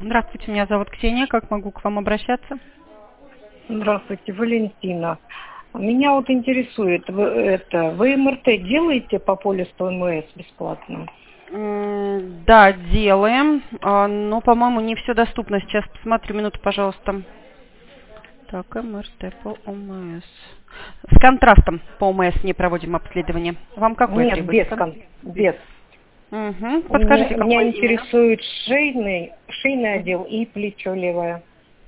Здравствуйте, меня зовут Ксения. Как могу к вам обращаться? Здравствуйте, Валентина. Меня вот интересует, вы МРТ делаете по полисту МС бесплатно? Да, делаем. Но, по-моему, не все доступно. Сейчас посмотрю, минуту, пожалуйста. Так, МРТ по ОМС. С контрастом по ОМС не проводим обследование. Вам какое Нет, требуется? без. Угу. Подскажите, Меня какое именно? интересует шейный отдел и плечо левое.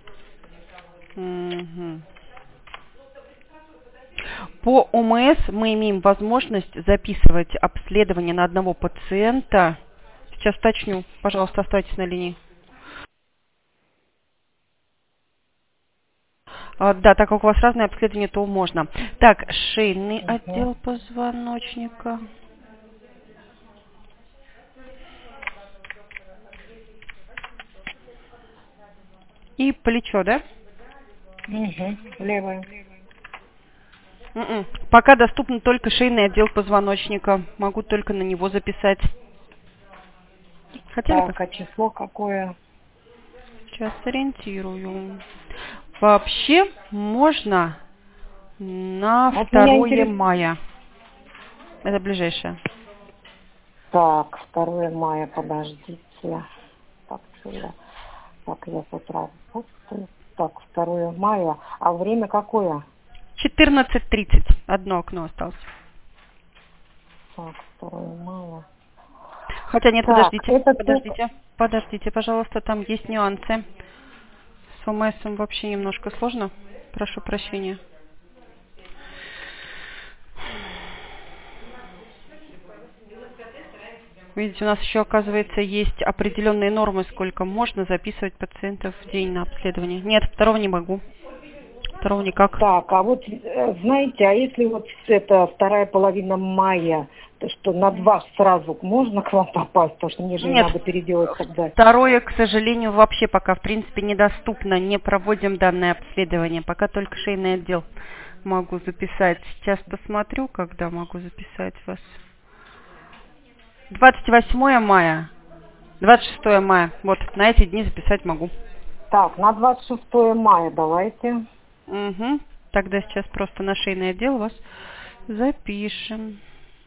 Мгм. По ОМС мы имеем возможность записывать обследование на одного пациента. Сейчас уточню. Пожалуйста, оставайтесь на линии. Да, так как у вас разные обследования, то можно. Так, шейный Угу. отдел позвоночника. И плечо, да? Угу. Левое. Пока доступен только шейный отдел позвоночника. Могу только на него записать. Хотели бы? Так, а число какое? Сейчас ориентирую. Вообще можно на Вот меня 2 интересует. мая. Это ближайшее. Так, 2 мая, подождите. Так, так, я с утра работаю. Так, 2 мая. А время какое? 14:30. Одно окно осталось. Так, 2 мая. Хотя нет, Так, подождите. это только... Подождите, пожалуйста, там есть нюансы. С ОМС вообще немножко сложно. Прошу прощения. Видите, у нас еще, оказывается, есть определенные нормы, сколько можно записывать пациентов в день на обследование. Нет, второго не могу. Второго никак. Так, а вот, знаете, а если вот это вторая половина мая, то что на 2 сразу можно к вам попасть, потому что мне же Нет, надо переделать тогда. второе, к сожалению, вообще пока, в принципе, недоступно. Не проводим данное обследование. Пока только шейный отдел могу записать. Сейчас посмотрю, когда могу записать вас. 28 мая, 26 мая. Вот, на эти дни записать могу. Так, на 26 мая давайте. Угу. Тогда сейчас просто на шейный отдел вас запишем.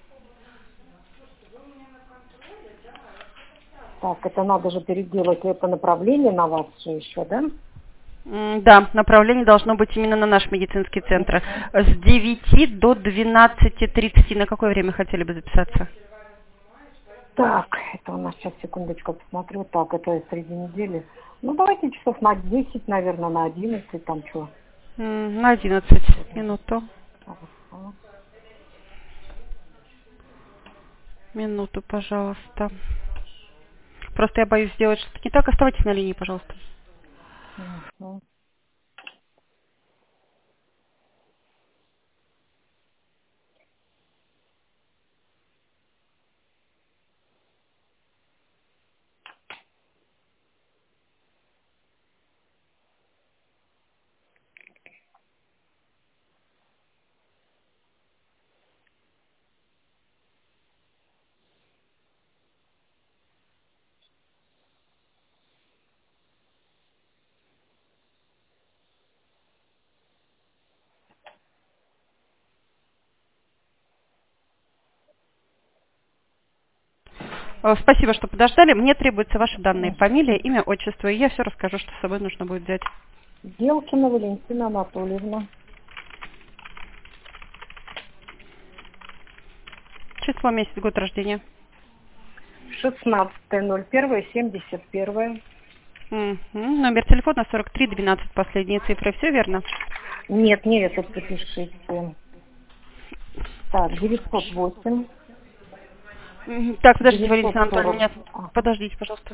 Так, это надо же переделать это направление на вас же еще, да? Да, направление должно быть именно на наш медицинский центр. Мгм. С 9 до 12:30. На какое время хотели бы записаться? Так, это у нас сейчас, секундочку, посмотрю. Так, это среди недели. Ну, давайте часов на 10, наверное, на 11, там что. На 11 минуту. Минуту, пожалуйста. Просто я боюсь сделать что-то не так. Оставайтесь на линии, пожалуйста. Мгм. Спасибо, что подождали. Мне требуются ваши данные. Фамилия, имя, отчество. И я все расскажу, что с собой нужно будет взять. Делкина Валентина Анатольевна. Число, месяц, год рождения. 16.01.71. Номер телефона 4312. Последние цифры. Все верно? Нет, не этот запишите. Так, 908. Так, подождите, Валентина Анатольевна, 940. меня... Подождите, пожалуйста.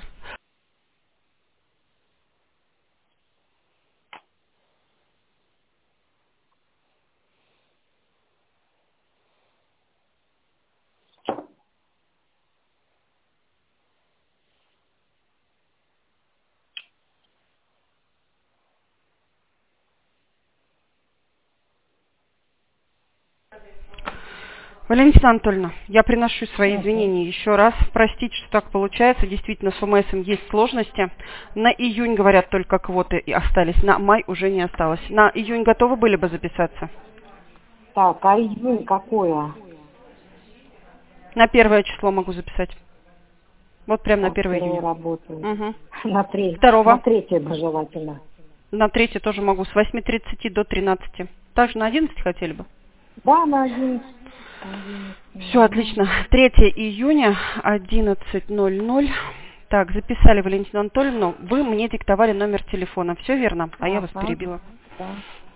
Валентина Анатольевна, я приношу свои извинения еще раз. Простите, что так получается. Действительно, с ОМС есть сложности. На июнь, говорят, только квоты и остались. На май уже не осталось. На июнь готовы были бы записаться? Так, а июнь какое? На 1 число могу записать. Вот прям на 1 июня. Работаю. Угу. На 3. 2. На 3 бы желательно. На 3 тоже могу. С 8:30 до 13. Также на 11 хотели бы? Да, на 11. Все, отлично. 3 июня, 11:00. Так, записали Валентину Анатольевну. Вы мне диктовали номер телефона. Все верно? А я вас перебила. Да.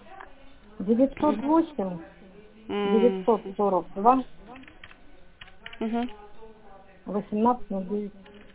908 942 1809.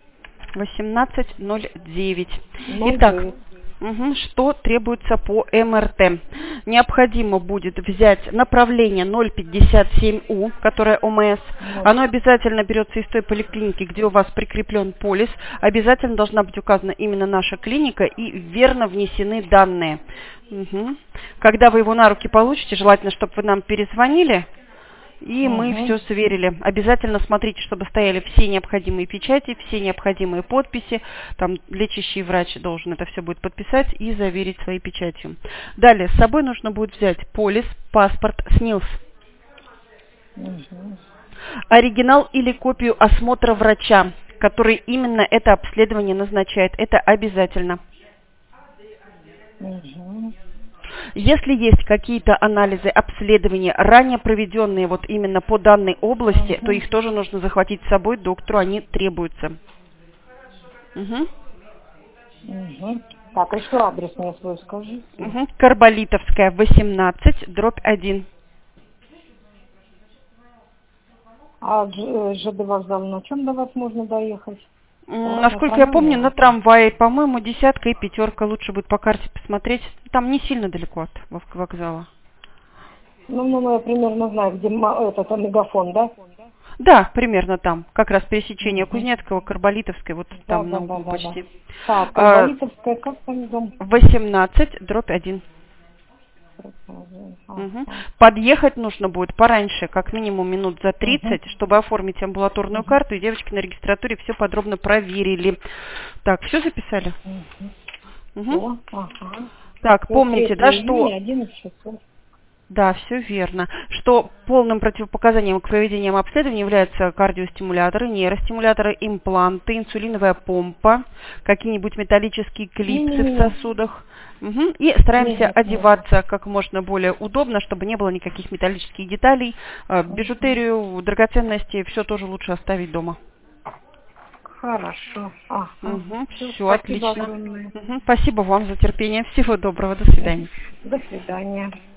18:09. Итак, что требуется по МРТ? Необходимо будет взять направление 057У, которое ОМС. Оно обязательно берется из той поликлиники, где у вас прикреплен полис. Обязательно должна быть указана именно наша клиника и верно внесены данные. Когда вы его на руки получите, желательно, чтобы вы нам перезвонили, и мы все сверили. Обязательно смотрите, чтобы стояли все необходимые печати, все необходимые подписи. Там лечащий врач должен это все будет подписать и заверить своей печатью. Далее, с собой нужно будет взять полис, паспорт, СНИЛС. Оригинал или копию осмотра врача, который именно это обследование назначает. Это обязательно. Если есть какие-то анализы, обследования, ранее проведенные вот именно по данной области, то их тоже нужно захватить с собой, доктору они требуются. Так, еще адрес мне свой скажи. Карболитовская, 18/1. А ЖД вокзал на чем до вас можно доехать? Насколько я помню, на трамвае, по-моему, 10 и 5 лучше будет по карте посмотреть. Там не сильно далеко от вокзала. Ну, я примерно знаю, где этот мегафон, да? Да, примерно там. Как раз пересечение Кузнецкого, Карболитовской, вот там на углу почти. Так, Карболитовская, как там дом? 18/1. Подъехать нужно будет пораньше, как минимум минут за 30, чтобы оформить амбулаторную карту, и девочки на регистратуре все подробно проверили. Так, все записали? Так, помните, да, что... 11 часов. Да, все верно. Что полным противопоказанием к проведению обследования являются кардиостимуляторы, нейростимуляторы, импланты, инсулиновая помпа, какие-нибудь металлические клипсы в сосудах. И стараемся одеваться как можно более удобно, чтобы не было никаких металлических деталей. Бижутерию, драгоценности, все тоже лучше оставить дома. Хорошо. Все отлично. Спасибо вам за терпение. Всего доброго. До свидания. До свидания.